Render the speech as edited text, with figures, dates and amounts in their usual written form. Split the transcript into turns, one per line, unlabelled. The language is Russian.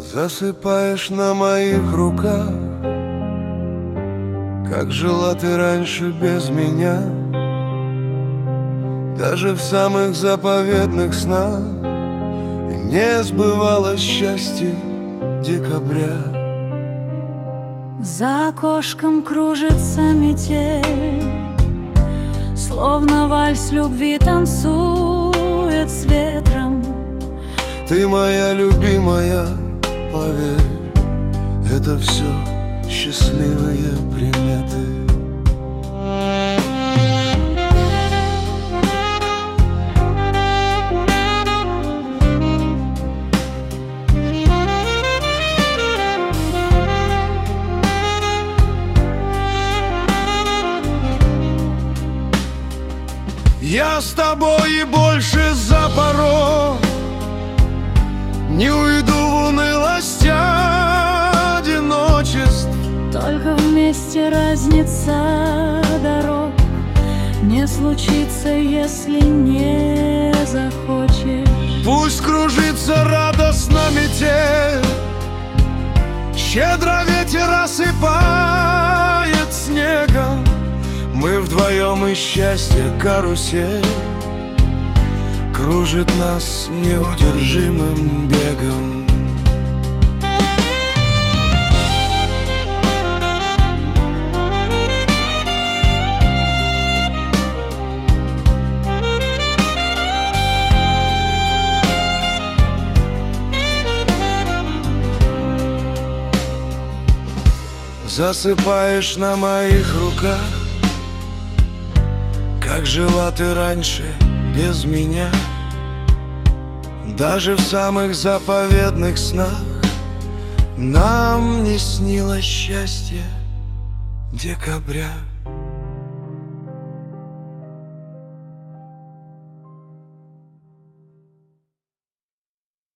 Засыпаешь на моих руках, как жила ты раньше без меня. Даже в самых заповедных снах не сбывалось счастье декабря.
За окошком кружится метель, словно вальс любви танцует с ветром.
Ты моя любимая, поверь, это все счастливые приметы. Я с тобой и больше за порог не уйду в унылость одиночеств.
Только вместе разница дорог не случится, если не захочешь.
Пусть кружится радостно метель, щедро ветер осыпает снегом. Мы вдвоем и счастье карусель кружит нас неудержимым бегом. Засыпаешь на моих руках, как жила ты раньше без меня. Даже в самых заповедных снах нам не снилось счастье декабря.